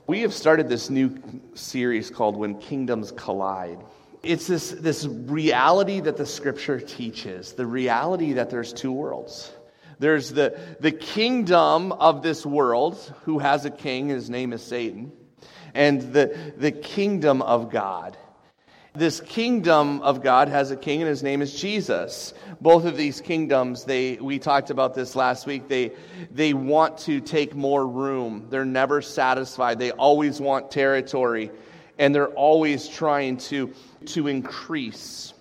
We have started this new series called When Kingdoms Collide. It's this reality that the Scripture teaches, the reality that there's two worlds. There's the kingdom of this world, who has a king, his name is Satan, and the kingdom of God. This kingdom of God has a king, and his name is Jesus. Both of these kingdoms, we talked about this last week, they want to take more room. They're never satisfied. They always want territory, and they're always trying to increase.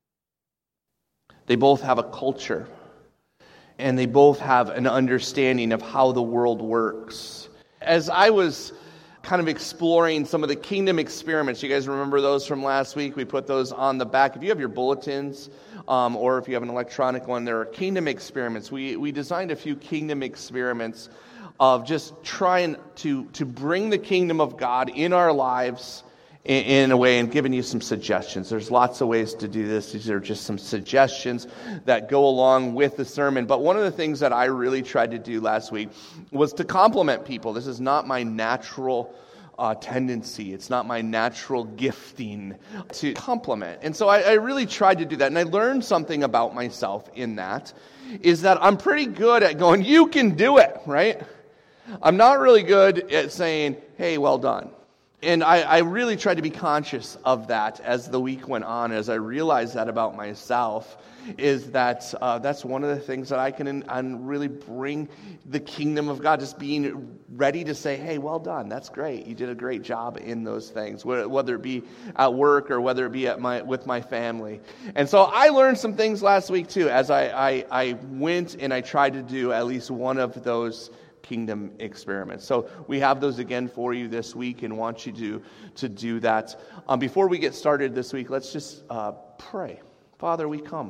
They both have a culture, and they both have an understanding of how the world works. As I was kind of exploring some of the kingdom experiments. You guys remember those from last week? We put those on the back. If you have your bulletins, or if you have an electronic one, there are kingdom experiments. We designed a few kingdom experiments of just trying to bring the kingdom of God in our lives in a way, and giving you some suggestions. There's lots of ways to do this. These are just some suggestions that go along with the sermon. But one of the things that I really tried to do last week was to compliment people. This is not my natural tendency. It's not my natural gifting to compliment. And so I really tried to do that. And I learned something about myself in that, is that I'm pretty good at going, you can do it, right? I'm not really good at saying, hey, well done. And I really tried to be conscious of that as the week went on, as I realized that about myself, is that that's one of the things that I can really bring the kingdom of God, just being ready to say, hey, well done, that's great. You did a great job in those things, whether it be at work or whether it be with my family. And so I learned some things last week too, as I went and I tried to do at least one of those kingdom experiments. So we have those again for you this week and want you to do that. Before we get started this week, let's just pray. Father, we come.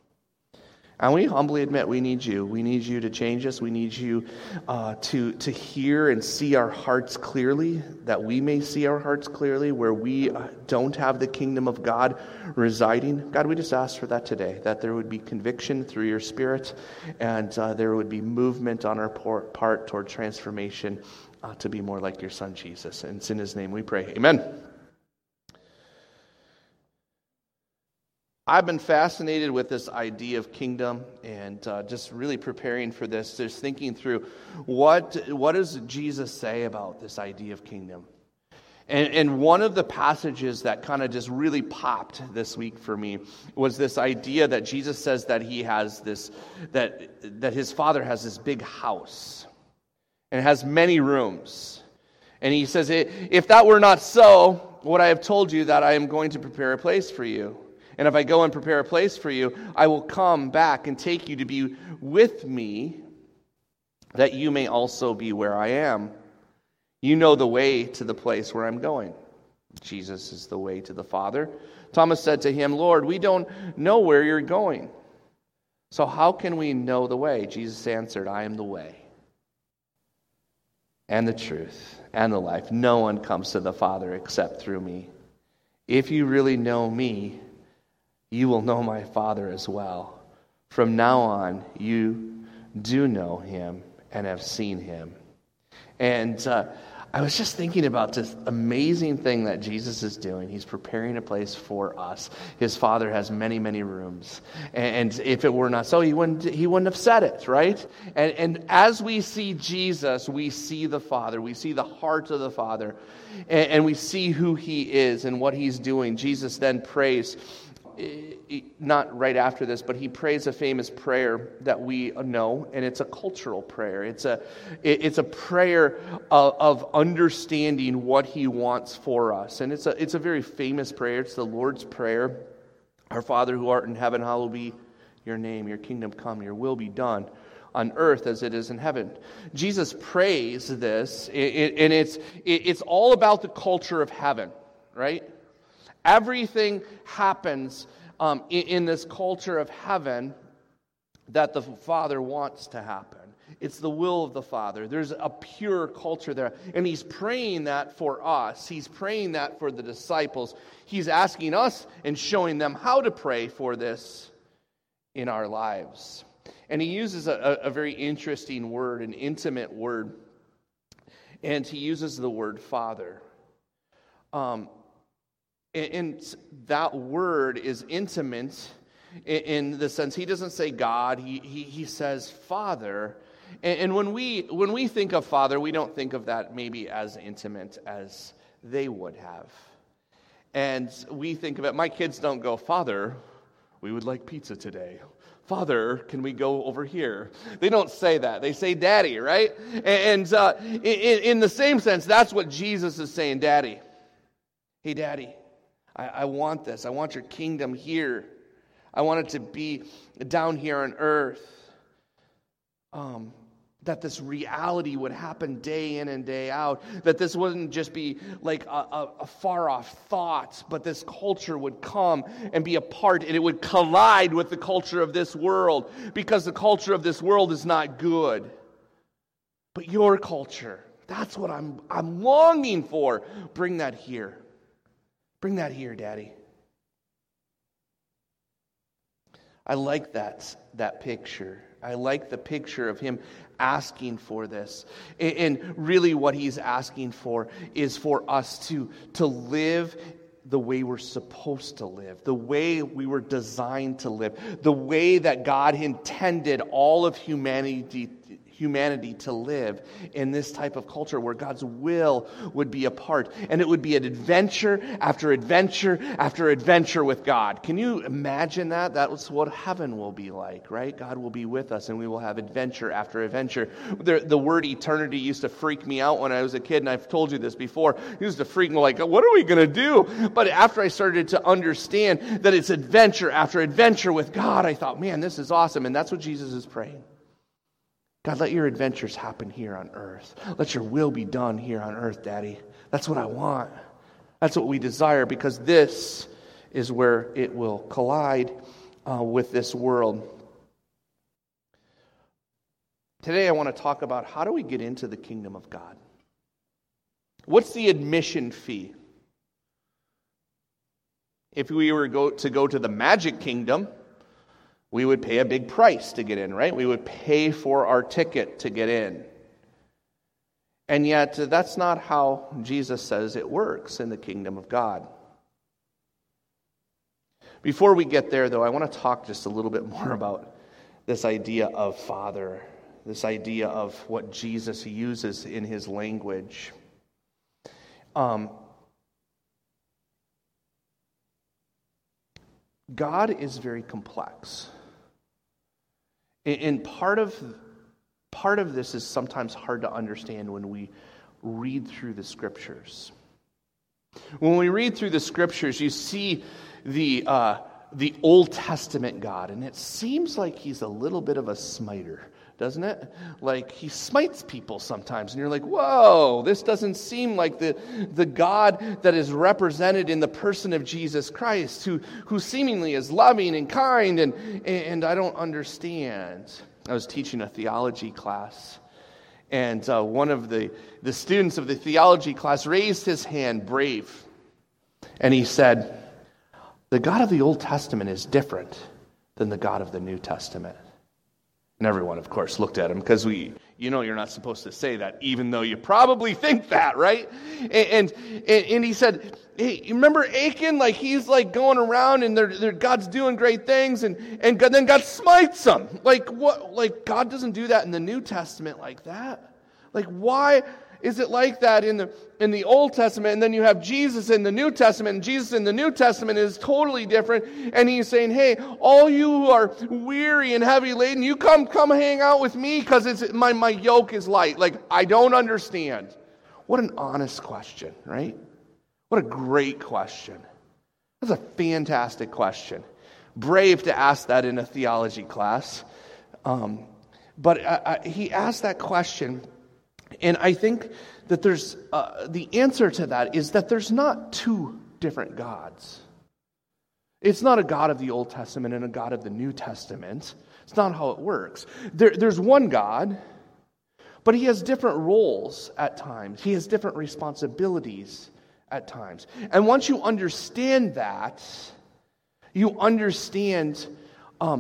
And we humbly admit we need you. We need you to change us. We need you to hear and see our hearts clearly, that we may see our hearts clearly where we don't have the kingdom of God residing. God, we just ask for that today, that there would be conviction through your Spirit, and there would be movement on our part toward transformation to be more like your Son, Jesus. And it's in his name we pray. Amen. I've been fascinated with this idea of kingdom, and just really preparing for this, just thinking through what does Jesus say about this idea of kingdom. And one of the passages that kind of just really popped this week for me was this idea that Jesus says that he has this, that his Father has this big house, and it has many rooms. And he says, if that were not so, what I have told you, that I am going to prepare a place for you. And if I go and prepare a place for you, I will come back and take you to be with me, that you may also be where I am. You know the way to the place where I'm going. Jesus is the way to the Father. Thomas said to him, Lord, we don't know where you're going, so how can we know the way? Jesus answered, I am the way, and the truth, and the life. No one comes to the Father except through me. If you really know me, you will know my Father as well. From now on, you do know him and have seen him. And I was just thinking about this amazing thing that Jesus is doing. He's preparing a place for us. His Father has many, many rooms. And if it were not so, he wouldn't have said it, right? And as we see Jesus, we see the Father. We see the heart of the Father. And we see who he is and what he's doing. Jesus then prays, not right after this, but he prays a famous prayer that we know, and it's a cultural prayer. It's a prayer of understanding what he wants for us, and it's a very famous prayer. It's the Lord's Prayer. Our Father who art in heaven, hallowed be your name. Your kingdom come. Your will be done on earth as it is in heaven. Jesus prays this, and it's all about the culture of heaven, right? Everything happens in this culture of heaven that the Father wants to happen. It's the will of the Father. There's a pure culture there. And he's praying that for us. He's praying that for the disciples. He's asking us and showing them how to pray for this in our lives. And he uses a very interesting word, an intimate word. And he uses the word Father. And that word is intimate in the sense he doesn't say God, he says Father. And when we think of Father, we don't think of that maybe as intimate as they would have. And we think of it, my kids don't go, Father, we would like pizza today. Father, can we go over here? They don't say that. They say Daddy, right? And in the same sense, that's what Jesus is saying, Daddy. Hey, Daddy, I want this. I want your kingdom here. I want it to be down here on earth. That this reality would happen day in and day out. That this wouldn't just be like a far-off thought, but this culture would come and be a part, and it would collide with the culture of this world, because the culture of this world is not good. But your culture, that's what I'm longing for. Bring that here. Bring that here, Daddy. I like that picture. I like the picture of him asking for this. And really what he's asking for is for us to live the way we're supposed to live, the way we were designed to live, the way that God intended all of humanity to live in this type of culture where God's will would be a part. And it would be an adventure after adventure after adventure with God. Can you imagine that? That's what heaven will be like, right? God will be with us and we will have adventure after adventure. The word eternity used to freak me out when I was a kid, and I've told you this before. It used to freak me like, what are we going to do? But after I started to understand that it's adventure after adventure with God, I thought, man, this is awesome. And that's what Jesus is praying. God, let your adventures happen here on earth. Let your will be done here on earth, Daddy. That's what I want. That's what we desire, because this is where it will collide with this world. Today I want to talk about how do we get into the kingdom of God? What's the admission fee? If we were to go to the magic kingdom, we would pay a big price to get in, right? We would pay for our ticket to get in. And yet, that's not how Jesus says it works in the kingdom of God. Before we get there, though, I want to talk just a little bit more about this idea of Father, this idea of what Jesus uses in his language. God is very complex. And part of this is sometimes hard to understand when we read through the Scriptures. When we read through the Scriptures, you see the Old Testament God, and it seems like he's a little bit of a smiter, doesn't it? Like he smites people sometimes, and you're like, whoa, this doesn't seem like the God that is represented in the person of Jesus Christ, who seemingly is loving and kind, and I don't understand. I was teaching a theology class, and one of the students of the theology class raised his hand, brave, and he said, the God of the Old Testament is different than the God of the New Testament. And everyone, of course, looked at him, because you're not supposed to say that, even though you probably think that, right? And he said, hey, you remember Achan? Like he's like going around and God's doing great things, and then God smites him. Like what? Like God doesn't do that in the New Testament like that. Like why is it like that in the Old Testament, and then you have Jesus in the New Testament, and Jesus in the New Testament is totally different, and he's saying, hey, all you who are weary and heavy laden, you come hang out with me, because my yoke is light. Like, I don't understand. What an honest question, right? What a great question. That's a fantastic question. Brave to ask that in a theology class. But he asked that question. And I think that there's the answer to that is that there's not two different gods. It's not a God of the Old Testament and a God of the New Testament. It's not how it works. There's one God, but he has different roles at times. He has different responsibilities at times. And once you understand that, you understand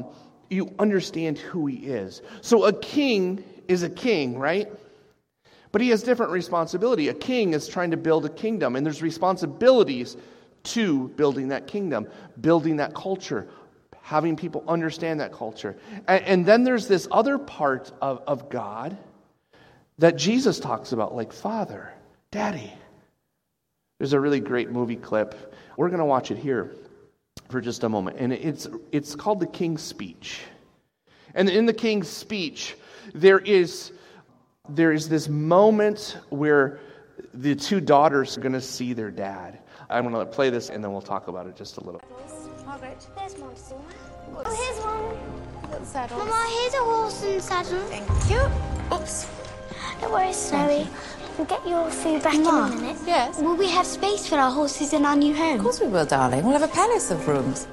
who he is. So a king is a king, right? But he has different responsibility. A king is trying to build a kingdom, and there's responsibilities to building that kingdom, building that culture, having people understand that culture. And then there's this other part of God that Jesus talks about, like Father, Daddy. There's a really great movie clip. We're going to watch it here for just a moment. And it's called The King's Speech. And in The King's Speech, there is this moment where the two daughters are going to see their dad. I'm going to play this and then we'll talk about it just a little. Margaret, there's one. Oh, here's one. Little saddles. Mama, here's a horse and saddle. Thank you. Oops. Don't worry, Snowy. We'll get your food back in a minute. Yes? Will we have space for our horses in our new home? Of course we will, darling. We'll have a palace of rooms.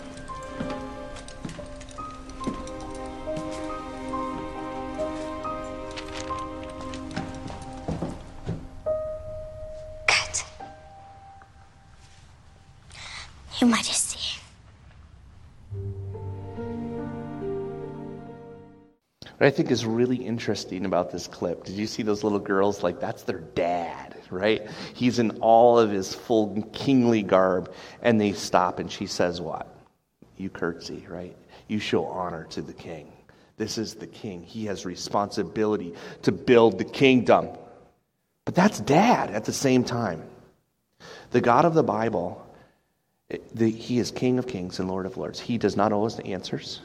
Good. Your Majesty. What I think is really interesting about this clip, did you see those little girls? Like, that's their dad, right? He's in all of his full kingly garb, and they stop, and she says what? You curtsy, right? You show honor to the king. This is the king. He has responsibility to build the kingdom. But that's dad at the same time. The God of the Bible, he is King of kings and Lord of lords. He does not owe us the answers.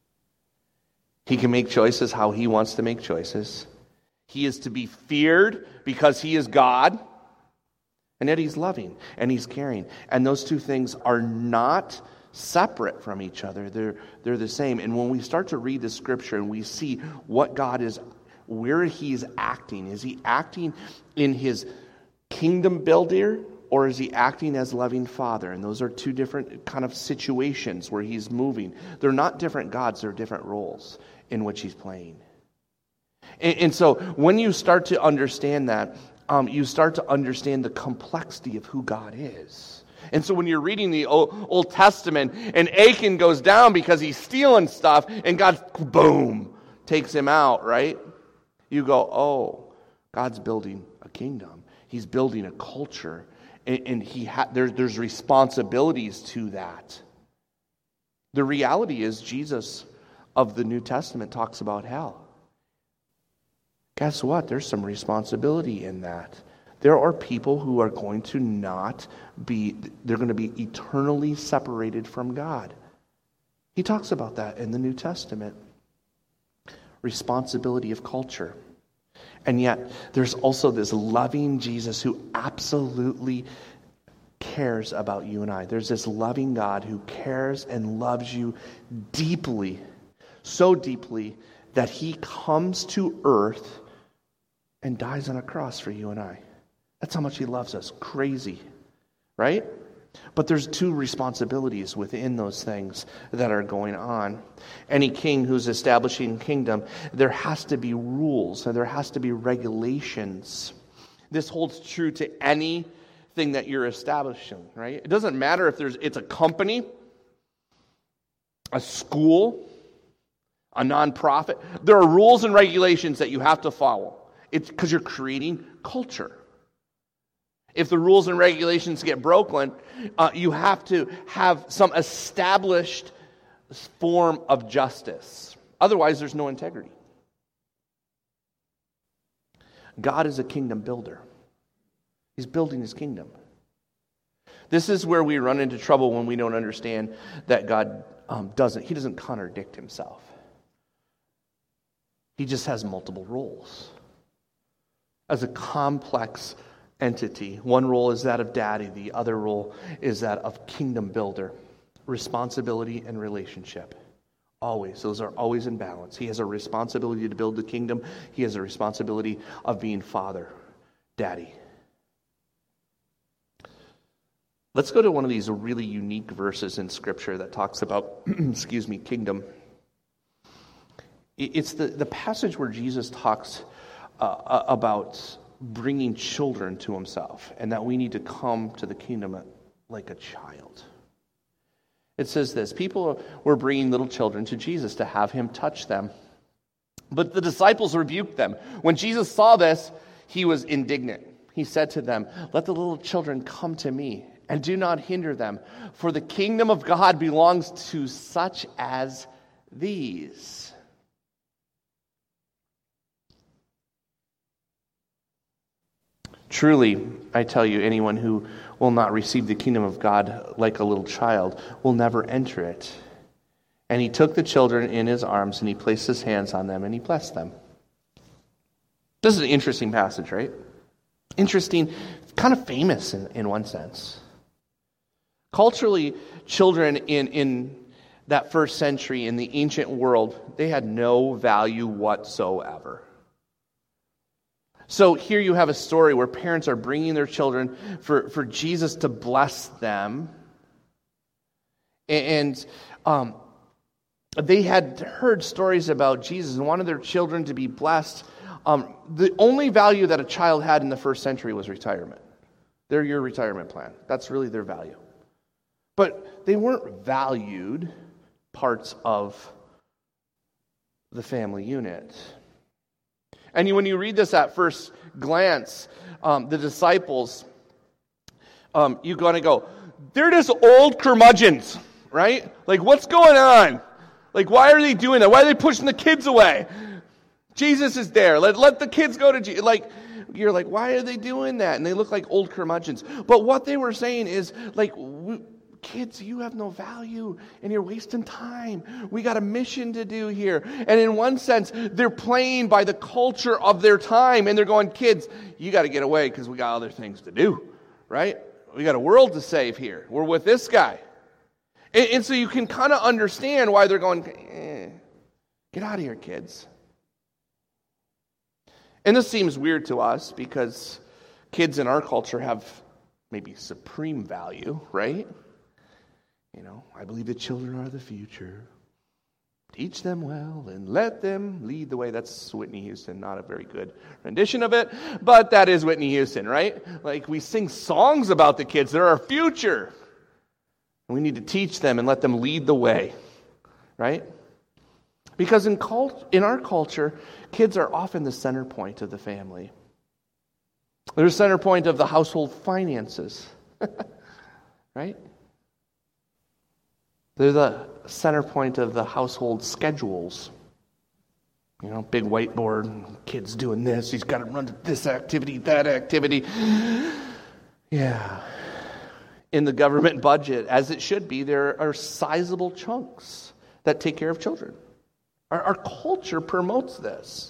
He can make choices how he wants to make choices. He is to be feared because he is God. And yet he's loving and he's caring. And those two things are not separate from each other. They're the same. And when we start to read the scripture and we see what God is, where he's acting, is he acting in his kingdom builder, or is he acting as loving father? And those are two different kind of situations where he's moving. They're not different gods, they're different roles in which he's playing. And so when you start to understand that, you start to understand the complexity of who God is. And so when you're reading the Old Testament and Achan goes down because he's stealing stuff and God, boom, takes him out, right? You go, oh, God's building a kingdom. He's building a culture. And there's responsibilities to that. The reality is Jesus of the New Testament talks about hell. Guess what? There's some responsibility in that. There are people who are going to they're going to be eternally separated from God. He talks about that in the New Testament. Responsibility of culture. And yet, there's also this loving Jesus who absolutely cares about you and I. There's this loving God who cares and loves you deeply, so deeply that he comes to earth and dies on a cross for you and I. That's how much he loves us. Crazy, right? But there's two responsibilities within those things that are going on. Any king who's establishing a kingdom, there has to be rules and there has to be regulations. This holds true to anything that you're establishing, right? It doesn't matter if it's a company, a school, a nonprofit. There are rules and regulations that you have to follow. It's because you're creating culture. If the rules and regulations get broken, you have to have some established form of justice. Otherwise, there's no integrity. God is a kingdom builder. He's building his kingdom. This is where we run into trouble when we don't understand that God doesn't contradict himself. He just has multiple roles. As a complex entity. One role is that of daddy. The other role is that of kingdom builder. Responsibility and relationship. Always. Those are always in balance. He has a responsibility to build the kingdom. He has a responsibility of being father, daddy. Let's go to one of these really unique verses in Scripture that talks about, kingdom. It's the passage where Jesus talks about bringing children to himself, and that we need to come to the kingdom like a child. It says this: people were bringing little children to Jesus to have him touch them, but the disciples rebuked them. When Jesus saw this, he was indignant. He said to them, "Let the little children come to me, and do not hinder them, for the kingdom of God belongs to such as these." Truly, I tell you, anyone who will not receive the kingdom of God like a little child will never enter it. And he took the children in his arms, and he placed his hands on them, and he blessed them. This is an interesting passage, right? Interesting, kind of famous in one sense. Culturally, children in that first century, in the ancient world, they had no value whatsoever. So here you have a story where parents are bringing their children for Jesus to bless them. And they had heard stories about Jesus and wanted their children to be blessed. The only value that a child had in the first century was retirement. They're your retirement plan. That's really their value. But they weren't valued parts of the family unit. And when you read this at first glance, the disciples, you're going to go, they're just old curmudgeons, right? Like, what's going on? Like, why are they doing that? Why are they pushing the kids away? Jesus is there. Let the kids go to Jesus. Like, you're like, why are they doing that? And they look like old curmudgeons. But what they were saying is, like, kids, you have no value, and you're wasting time. We got a mission to do here. And in one sense, they're playing by the culture of their time, and they're going, kids, you got to get away because we got other things to do, right? We got a world to save here. We're with this guy. And so you can kind of understand why they're going, get out of here, kids. And this seems weird to us because kids in our culture have maybe supreme value, right? You know, I believe the children are the future. Teach them well and let them lead the way. That's Whitney Houston, not a very good rendition of it, but that is Whitney Houston, right? Like, we sing songs about the kids. They're our future. And we need to teach them and let them lead the way, right? Because in our culture, kids are often the center point of the family. They're the center point of the household finances, right? They're the center point of the household schedules. You know, big whiteboard, kids doing this, he's got to run to this activity, that activity. Yeah. In the government budget, as it should be, there are sizable chunks that take care of children. Our culture promotes this.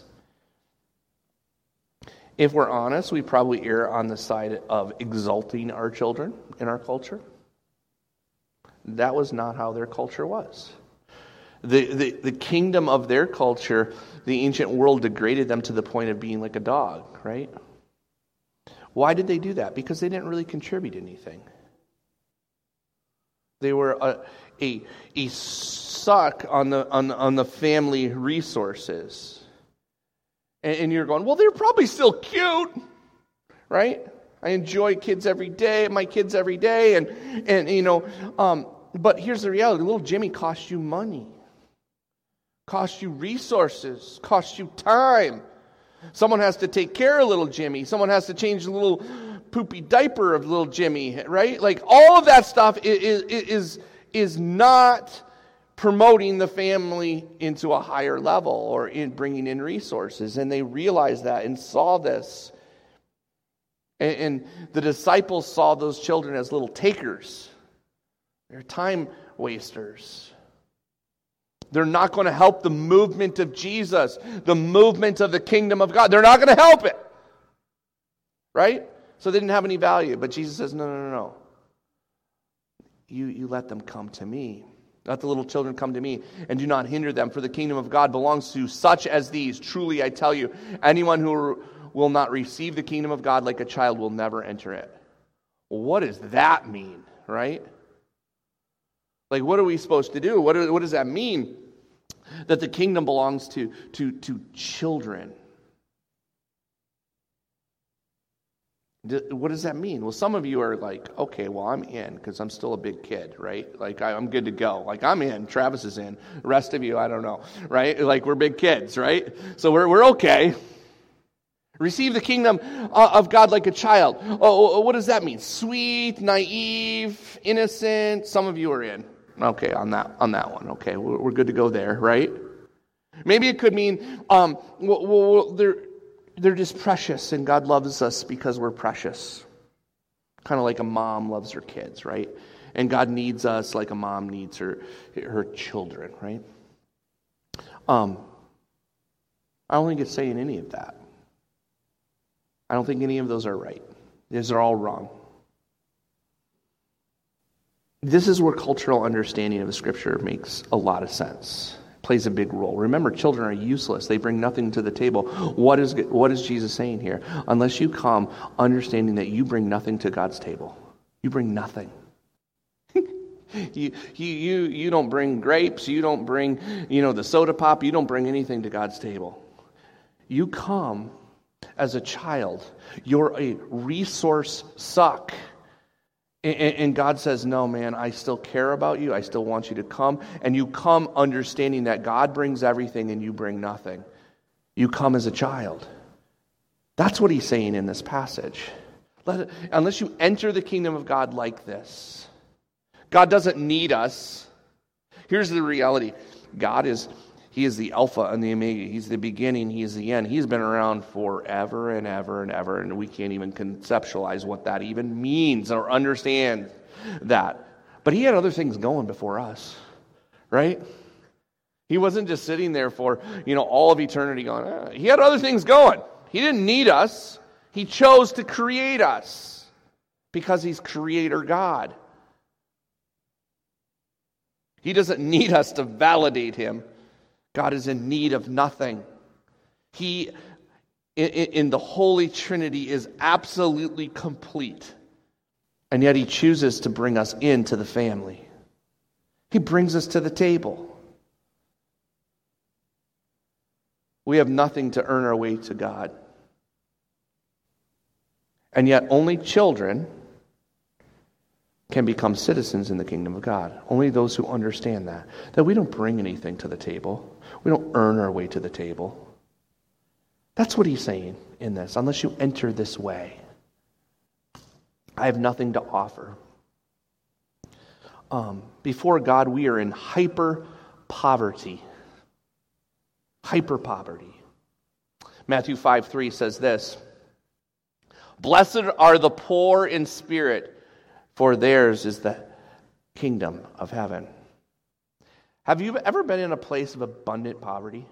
If we're honest, we probably err on the side of exalting our children in our culture. That was not how their culture was. The kingdom of their culture, the ancient world degraded them to the point of being like a dog, right? Why did they do that? Because they didn't really contribute anything. They were a suck on the family resources. And you're going, well, they're probably still cute, right? I enjoy kids every day, my kids every day, and you know, but here's the reality: little Jimmy costs you money, costs you resources, costs you time. Someone has to take care of little Jimmy. Someone has to change the little poopy diaper of little Jimmy, right? Like, all of that stuff is not promoting the family into a higher level or in bringing in resources. And they realized that and saw this. And the disciples saw those children as little takers. They're time wasters. They're not going to help the movement of Jesus, the movement of the kingdom of God. They're not going to help it. Right? So they didn't have any value. But Jesus says, no. You let them come to me. Let the little children come to me, and do not hinder them, for the kingdom of God belongs to such as these. Truly, I tell you, anyone who will not receive the kingdom of God like a child will never enter it. Well, what does that mean, right? Like, what are we supposed to do? What does that mean? That the kingdom belongs to children. What does that mean? Well, some of you are like, okay, well, I'm in because I'm still a big kid, right? Like, I'm good to go. Like, I'm in. Travis is in. The rest of you, I don't know, right? Like, we're big kids, right? So we're okay. Receive the kingdom of God like a child. Oh, what does that mean? Sweet, naive, innocent. Some of you are in. Okay, on that one. Okay, we're good to go there, right? Maybe it could mean they're just precious, and God loves us because we're precious. Kind of like a mom loves her kids, right? And God needs us like a mom needs her children, right? I don't think it's saying any of that. I don't think any of those are right. These are all wrong. This is where cultural understanding of the Scripture makes a lot of sense. It plays a big role. Remember, children are useless. They bring nothing to the table. What is Jesus saying here? Unless you come understanding that you bring nothing to God's table. You bring nothing. You don't bring grapes. You don't bring, the soda pop. You don't bring anything to God's table. You come as a child. You're a resource suck. And God says, no, man, I still care about you. I still want you to come. And you come understanding that God brings everything and you bring nothing. You come as a child. That's what he's saying in this passage. Unless you enter the kingdom of God like this, God doesn't need us. Here's the reality. He is the Alpha and the Omega. He's the beginning. He is the end. He's been around forever and ever and ever, and we can't even conceptualize what that even means or understand that. But he had other things going before us, right? He wasn't just sitting there for, all of eternity going, He had other things going. He didn't need us. He chose to create us because he's Creator God. He doesn't need us to validate him. God is in need of nothing. He, in the Holy Trinity, is absolutely complete. And yet he chooses to bring us into the family. He brings us to the table. We have nothing to earn our way to God. And yet only children can become citizens in the kingdom of God. Only those who understand that we don't bring anything to the table. We don't earn our way to the table. That's what he's saying in this. Unless you enter this way, I have nothing to offer. Before God, we are in hyper poverty. Hyper poverty. Matthew 5:3 says this: "Blessed are the poor in spirit, for theirs is the kingdom of heaven." Have you ever been in a place of abundant poverty?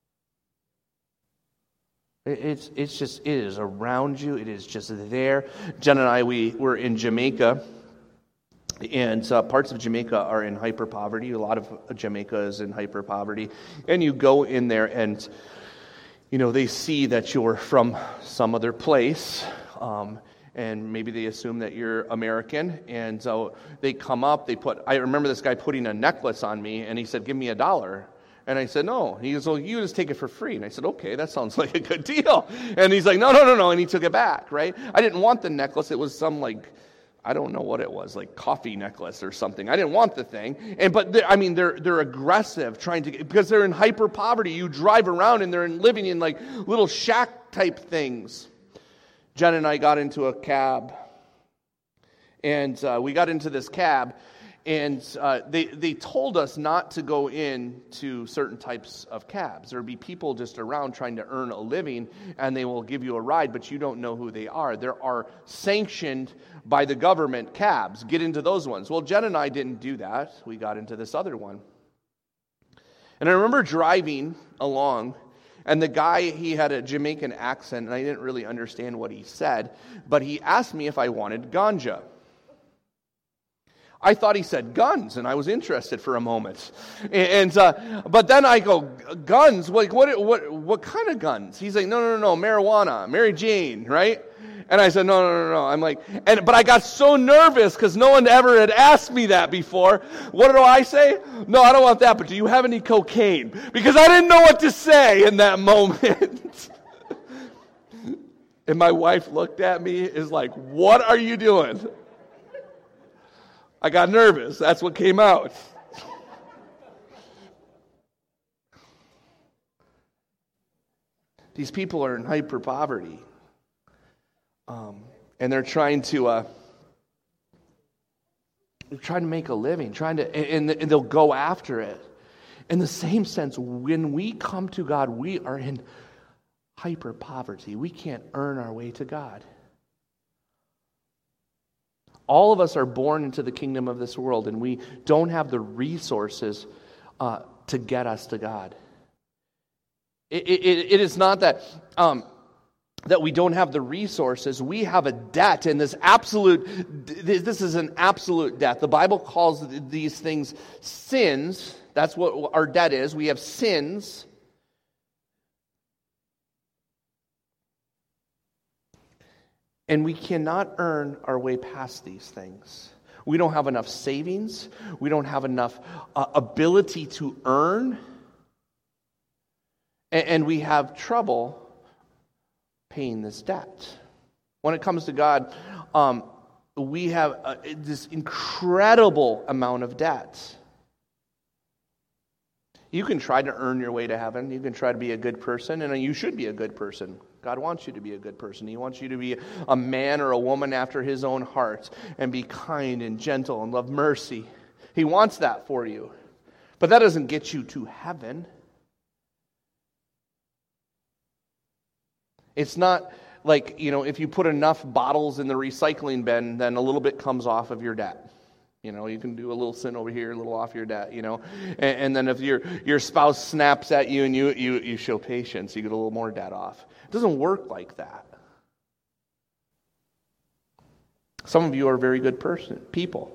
It is around you. It is just there. Jen and I, we were in Jamaica, and parts of Jamaica are in hyper poverty. A lot of Jamaica is in hyper poverty. And you go in there and, they see that you're from some other place, and maybe they assume that you're American, and so they come up, I remember this guy putting a necklace on me, and he said, "Give me $1." And I said, "No." He goes, "Well, you just take it for free." And I said, "Okay, that sounds like a good deal." And he's like, No, and he took it back, right? I didn't want the necklace. It was some, I don't know what it was, coffee necklace or something. I didn't want the thing. But they're aggressive, because they're in hyper poverty. You drive around and they're living in little shack type things. Jen and I got into a cab, and we got into this cab, and they told us not to go into certain types of cabs. There would be people just around trying to earn a living, and they will give you a ride, but you don't know who they are. There are sanctioned by the government cabs. Get into those ones. Well, Jen and I didn't do that. We got into this other one. And I remember driving along, and the guy, he had a Jamaican accent, and I didn't really understand what he said, but he asked me if I wanted ganja. I thought he said guns, and I was interested for a moment. But then I go, guns? What kind of guns? He's like, no, marijuana, Mary Jane, right? And I said, no. I'm like, but I got so nervous because no one ever had asked me that before. What do I say? No, I don't want that, but do you have any cocaine? Because I didn't know what to say in that moment. And my wife looked at me, is like, what are you doing? I got nervous. That's what came out. these people are in hyper poverty. And they're trying to make a living, and they'll go after it. In the same sense, when we come to God, we are in hyper poverty. We can't earn our way to God. All of us are born into the kingdom of this world, and we don't have the resources to get us to God. It is not that we don't have the resources. We have a debt, and this is an absolute debt. The Bible calls these things sins. That's what our debt is. We have sins. And we cannot earn our way past these things. We don't have enough savings. We don't have enough ability to earn. And we have trouble paying this debt. When it comes to God, we have this incredible amount of debt. You can try to earn your way to heaven. You can try to be a good person, and you should be a good person. God wants you to be a good person. He wants you to be a man or a woman after His own heart and be kind and gentle and love mercy. He wants that for you. But that doesn't get you to heaven. It's not like, if you put enough bottles in the recycling bin, then a little bit comes off of your debt. You can do a little sin over here, a little off your debt, And then if your spouse snaps at you and you show patience, you get a little more debt off. It doesn't work like that. Some of you are very good people.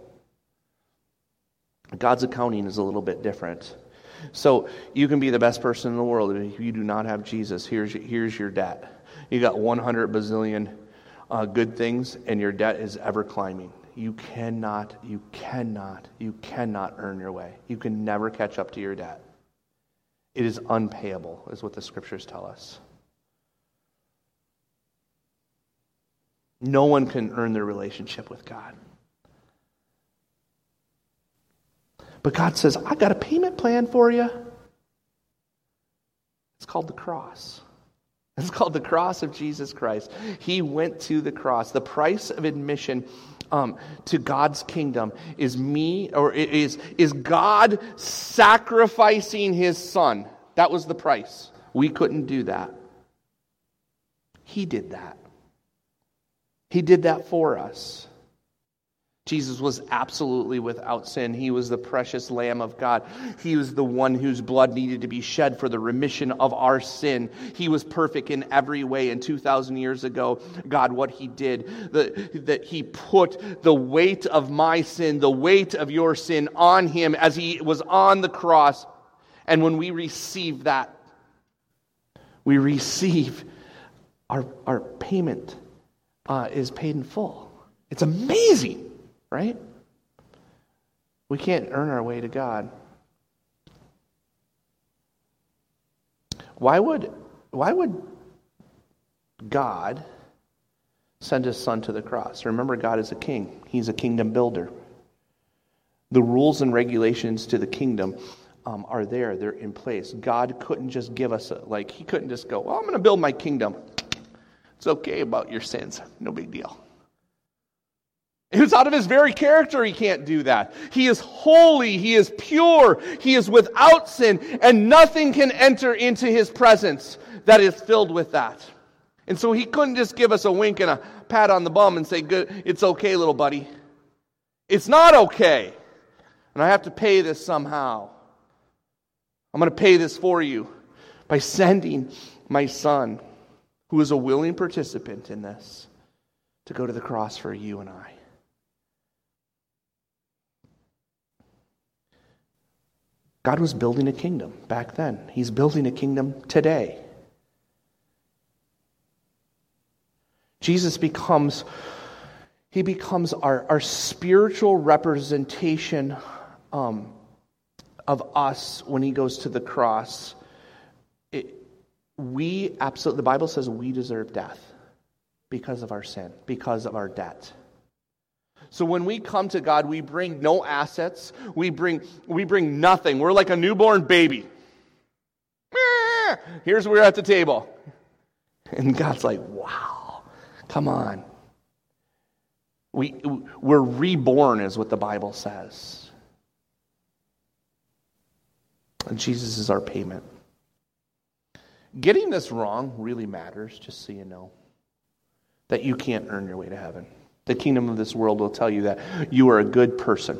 God's accounting is a little bit different. So you can be the best person in the world, and if you do not have Jesus, here's your debt. You got 100 bazillion good things, and your debt is ever climbing. You cannot earn your way. You can never catch up to your debt. It is unpayable, is what the scriptures tell us. No one can earn their relationship with God. But God says, I got a payment plan for you. It's called the cross. It's called the cross of Jesus Christ. He went to the cross. The price of admission to God's kingdom is God sacrificing His Son. That was the price. We couldn't do that. He did that. He did that for us. Jesus was absolutely without sin. He was the precious Lamb of God. He was the one whose blood needed to be shed for the remission of our sin. He was perfect in every way. And 2,000 years ago, God, what He did, that He put the weight of my sin, the weight of your sin on Him as He was on the cross. And when we receive that, we receive our payment is paid in full. It's amazing. Right? We can't earn our way to God. Why would God send His Son to the cross? Remember, God is a king. He's a kingdom builder. The rules and regulations to the kingdom are there. They're in place. God couldn't just give us He couldn't just go, well, I'm going to build my kingdom. It's okay about your sins. No big deal. It was out of His very character He can't do that. He is holy, He is pure, He is without sin, and nothing can enter into His presence that is filled with that. And so He couldn't just give us a wink and a pat on the bum and say, "Good, it's okay, little buddy." It's not okay. And I have to pay this somehow. I'm going to pay this for you by sending my Son, who is a willing participant in this, to go to the cross for you and I. God was building a kingdom back then. He's building a kingdom today. Jesus becomes our spiritual representation of us when He goes to the cross. The Bible says we deserve death because of our sin, because of our debt. So when we come to God, we bring no assets. We bring nothing. We're like a newborn baby. Here's where we're at the table. And God's like, wow, come on. We're reborn is what the Bible says. And Jesus is our payment. Getting this wrong really matters, just so you know. That you can't earn your way to heaven. The kingdom of this world will tell you that you are a good person.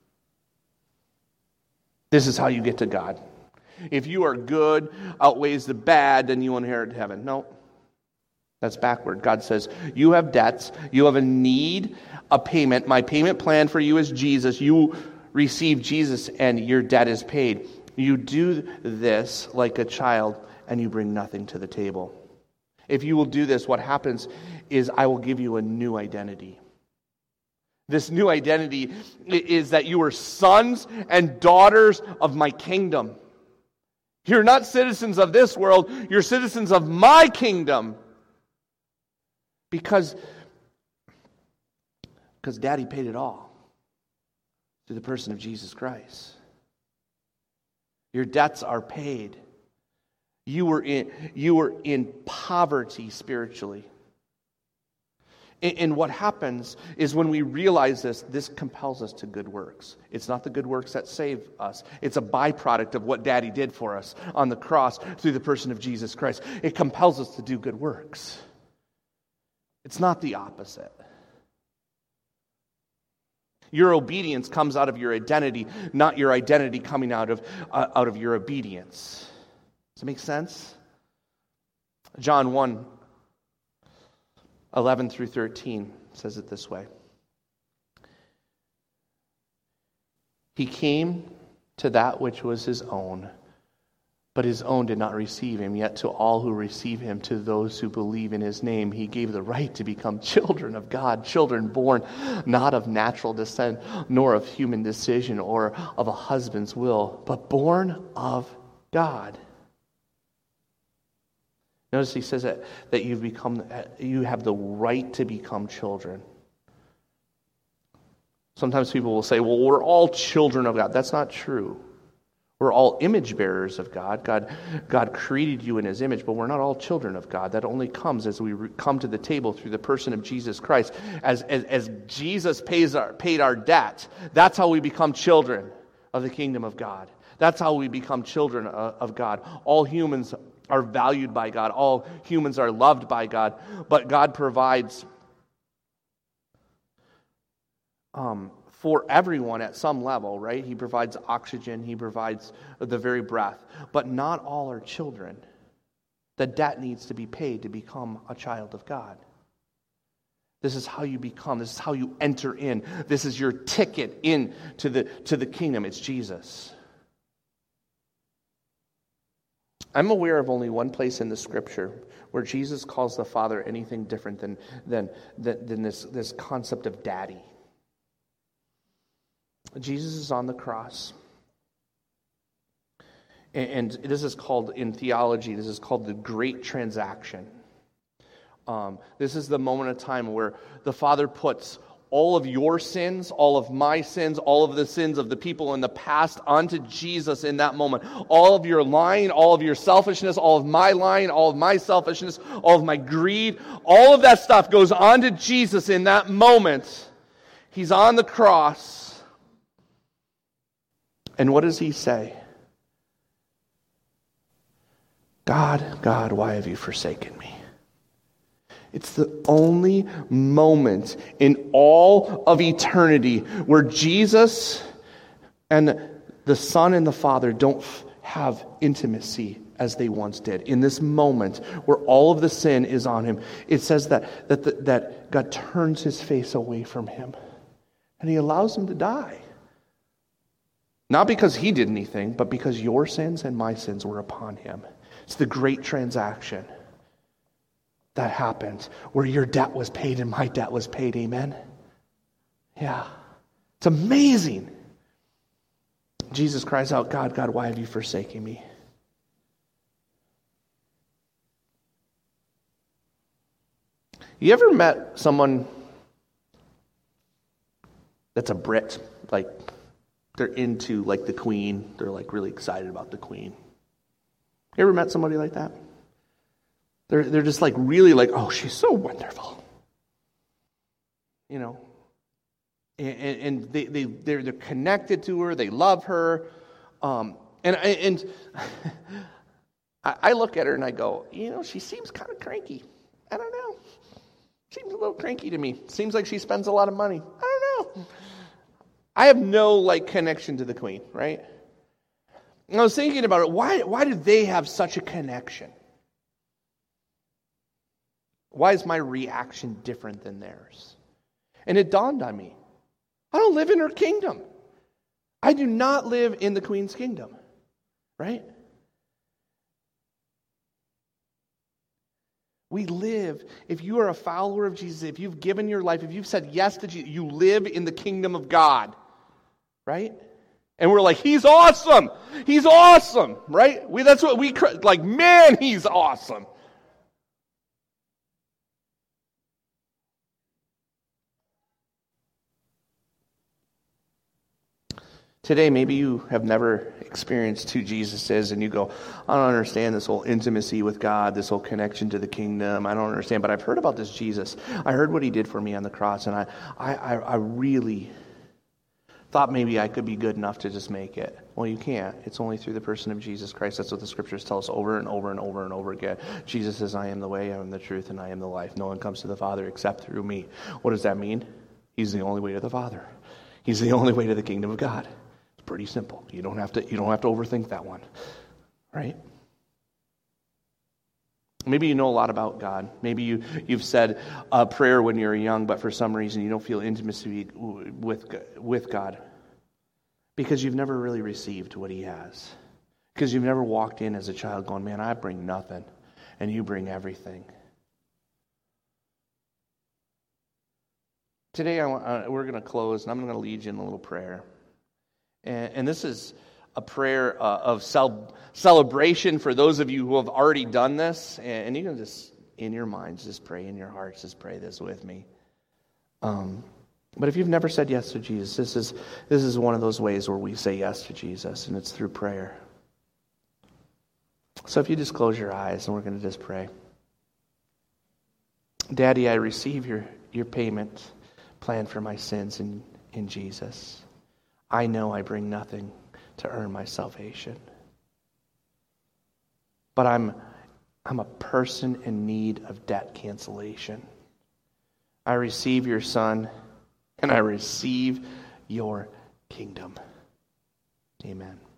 This is how you get to God. If you are good outweighs the bad, then you inherit heaven. No, that's backward. God says, you have debts, you have a need, a payment. My payment plan for you is Jesus. You receive Jesus and your debt is paid. You do this like a child and you bring nothing to the table. If you will do this, what happens is I will give you a new identity. This new identity is that you are sons and daughters of my kingdom. You're not citizens of this world, you're citizens of my kingdom. Because Daddy paid it all through the person of Jesus Christ. Your debts are paid. You were in poverty spiritually. And what happens is when we realize this compels us to good works. It's not the good works that save us. It's a byproduct of what Daddy did for us on the cross through the person of Jesus Christ. It compels us to do good works. It's not the opposite. Your obedience comes out of your identity, not your identity coming out of your obedience. Does it make sense? John 1:11 through 13 says it this way. He came to that which was his own, but his own did not receive him. Yet to all who receive him, to those who believe in his name, he gave the right to become children of God, children born not of natural descent, nor of human decision, or of a husband's will, but born of God. Notice he says that you have the right to become children. Sometimes people will say, well, we're all children of God. That's not true. We're all image bearers of God. God created you in his image, but we're not all children of God. That only comes as we come to the table through the person of Jesus Christ. As Jesus paid our debt, that's how we become children of the kingdom of God. That's how we become children of God. All humans are valued by God. All humans are loved by God. But God provides for everyone at some level, right? He provides oxygen. He provides the very breath. But not all are children. The debt needs to be paid to become a child of God. This is how you become. This is how you enter in. This is your ticket in to the kingdom. It's Jesus. I'm aware of only one place in the Scripture where Jesus calls the Father anything different than this concept of daddy. Jesus is on the cross. And this is called, in theology, this is called the Great Transaction. This is the moment of time where the Father puts all of your sins, all of my sins, all of the sins of the people in the past onto Jesus in that moment. All of your lying, all of your selfishness, all of my lying, all of my selfishness, all of my greed, all of that stuff goes onto Jesus in that moment. He's on the cross. And what does he say? God, God, why have you forsaken me? It's the only moment in all of eternity where Jesus and the Son and the Father don't have intimacy as they once did. In this moment where all of the sin is on him, it says that God turns his face away from him and he allows him to die. Not because he did anything, but because your sins and my sins were upon him. It's the great transaction that happened where your debt was paid and my debt was paid. Amen? Yeah. It's amazing. Jesus cries out, God, God, why have you forsaken me? You ever met someone that's a Brit? Like, they're into, like, the Queen. They're, like, really excited about the Queen. You ever met somebody like that? They're just like really like, oh, she's so wonderful. You know. And they're connected to her. They love her. And I look at her and I go, she seems kind of cranky. I don't know. Seems a little cranky to me. Seems like she spends a lot of money. I don't know. I have no connection to the queen, right? And I was thinking about it. Why do they have such a connection? Why is my reaction different than theirs? And it dawned on me. I don't live in her kingdom. I do not live in the queen's kingdom, right? We live, if you are a follower of Jesus, if you've given your life, if you've said yes to Jesus, you live in the kingdom of God, right? And we're like, he's awesome. He's awesome, right? That's what we, man, he's awesome. Today, maybe you have never experienced who Jesus is, and you go, I don't understand this whole intimacy with God, this whole connection to the kingdom. I don't understand, but I've heard about this Jesus. I heard what he did for me on the cross, and I really thought maybe I could be good enough to just make it. Well, you can't. It's only through the person of Jesus Christ. That's what the scriptures tell us over and over and over and over again. Jesus says, I am the way, I am the truth, and I am the life. No one comes to the Father except through me. What does that mean? He's the only way to the Father. He's the only way to the kingdom of God. Pretty simple. You don't have to overthink that one, right? Maybe you know a lot about God. Maybe you've said a prayer when you were young, but for some reason you don't feel intimacy with God because you've never really received what he has. Because you've never walked in as a child going, man, I bring nothing, and you bring everything. Today we're going to close, and I'm going to lead you in a little prayer. And this is a prayer of celebration for those of you who have already done this. And you can just, in your minds, just pray, in your hearts, just pray this with me. But if you've never said yes to Jesus, this is one of those ways where we say yes to Jesus, and it's through prayer. So if you just close your eyes, and we're going to just pray. Daddy, I receive your payment plan for my sins in Jesus. I know I bring nothing to earn my salvation. But I'm a person in need of debt cancellation. I receive your Son, and I receive your kingdom. Amen.